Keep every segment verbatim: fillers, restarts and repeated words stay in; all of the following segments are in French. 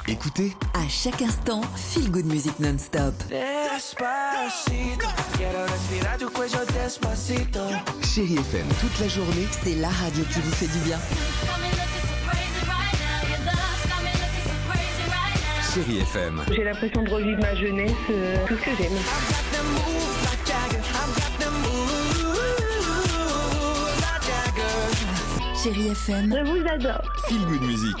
Écoutez, à chaque instant, Feel Good Music non-stop. Despacito, quiero respirar tu cuello despacito. Chérie F M toute la journée. C'est la radio qui vous fait du bien. Chérie F M. J'ai l'impression de revivre ma jeunesse, euh, tout ce que j'aime. Chérie F M, Je vous adore. Feel Good Music.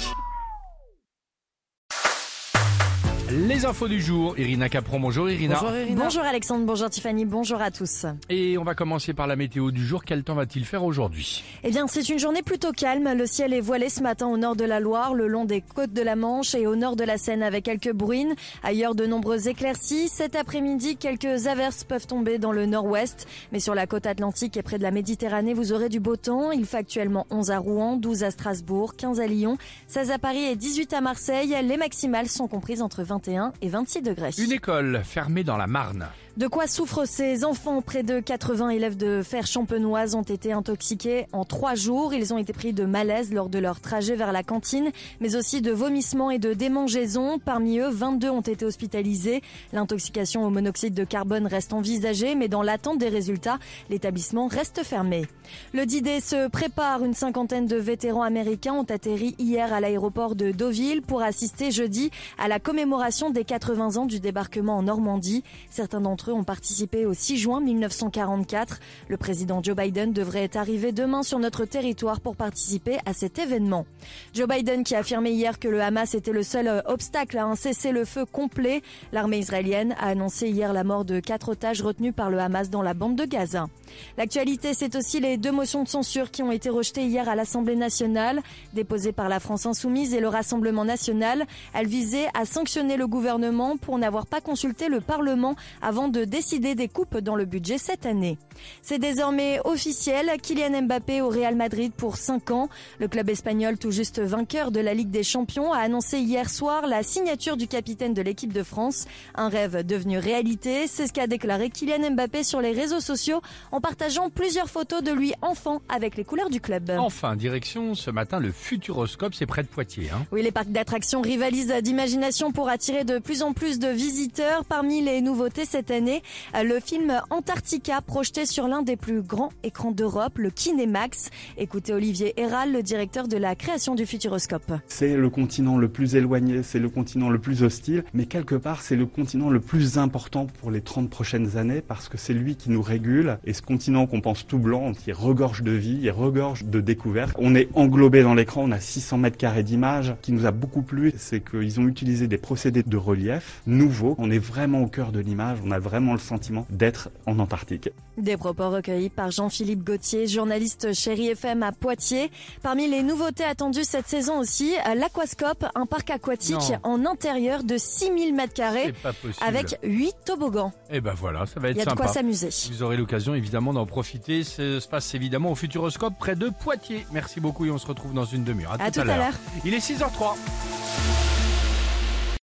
Les infos du jour, Irina Capron. Bonjour Irina. Bonjour Irina. Bonjour Alexandre, bonjour Tiffany, bonjour à tous. Et on va commencer par la météo du jour. Quel temps va-t-il faire aujourd'hui ? Eh bien, c'est une journée plutôt calme. Le ciel est voilé ce matin au nord de la Loire, le long des côtes de la Manche et au nord de la Seine avec quelques bruines. Ailleurs, de nombreuses éclaircies. Cet après-midi, quelques averses peuvent tomber dans le nord-ouest. Mais sur la côte atlantique et près de la Méditerranée, vous aurez du beau temps. Il fait actuellement onze à Rouen, douze à Strasbourg, quinze à Lyon, seize à Paris et dix-huit à Marseille. Les maximales sont comprises entre vingt et un et vingt-six degrés. Une école fermée dans la Marne. De quoi souffrent ces enfants ? Près de quatre-vingts élèves de Fère-Champenoise ont été intoxiqués en trois jours. Ils ont été pris de malaise lors de leur trajet vers la cantine, mais aussi de vomissements et de démangeaisons. Parmi eux, vingt-deux ont été hospitalisés. L'intoxication au monoxyde de carbone reste envisagée, mais dans l'attente des résultats, l'établissement reste fermé. Le D-Day se prépare. Une cinquantaine de vétérans américains ont atterri hier à l'aéroport de Deauville pour assister jeudi à la commémoration des quatre-vingts ans du débarquement en Normandie. Certains d'entre eux ont participé au six juin mille neuf cent quarante-quatre. Le président Joe Biden devrait arriver demain sur notre territoire pour participer à cet événement. Joe Biden qui a affirmé hier que le Hamas était le seul obstacle à un cessez-le-feu complet. L'armée israélienne a annoncé hier la mort de quatre otages retenus par le Hamas dans la bande de Gaza. L'actualité, c'est aussi les deux motions de censure qui ont été rejetées hier à l'Assemblée nationale, déposées par la France Insoumise et le Rassemblement national. Elles visaient à sanctionner le gouvernement pour n'avoir pas consulté le Parlement avant de décider des coupes dans le budget cette année. C'est désormais officiel, Kylian Mbappé au Real Madrid pour cinq ans. Le club espagnol, tout juste vainqueur de la Ligue des Champions, a annoncé hier soir la signature du capitaine de l'équipe de France. Un rêve devenu réalité, c'est ce qu'a déclaré Kylian Mbappé sur les réseaux sociaux en partageant plusieurs photos de lui enfant avec les couleurs du club. Enfin, direction ce matin le Futuroscope, c'est près de Poitiers. Hein. Oui, les parcs d'attractions rivalisent d'imagination pour attirer de plus en plus de visiteurs. Parmi les nouveautés cette année, le film Antarctica projeté sur l'un des plus grands écrans d'Europe, le Kinémax. Écoutez Olivier Héral, le directeur de la création du Futuroscope. C'est le continent le plus éloigné, c'est le continent le plus hostile, mais quelque part c'est le continent le plus important pour les trente prochaines années parce que c'est lui qui nous régule. Et ce continent qu'on pense tout blanc, qui regorge de vie, il regorge de découvertes. On est englobé dans l'écran, on a six cents mètres carrés d'images. Ce qui nous a beaucoup plu, c'est qu'ils ont utilisé des procédés de relief nouveaux. On est vraiment au cœur de l'image, on a vraiment le sentiment d'être en Antarctique. Des propos recueillis par Jean-Philippe Gauthier, journaliste Chérie F M à Poitiers. Parmi les nouveautés attendues cette saison aussi, l'Aquascope, un parc aquatique Non. en intérieur de six mille mètres carrés C'est pas possible. avec huit toboggans. Et ben voilà, ça va être Il y a de sympa. quoi s'amuser. Vous aurez l'occasion évidemment d'en profiter. Ça se passe évidemment au Futuroscope près de Poitiers. Merci beaucoup et on se retrouve dans une demi-heure. À tout à l'heure. Il est six heures zéro trois.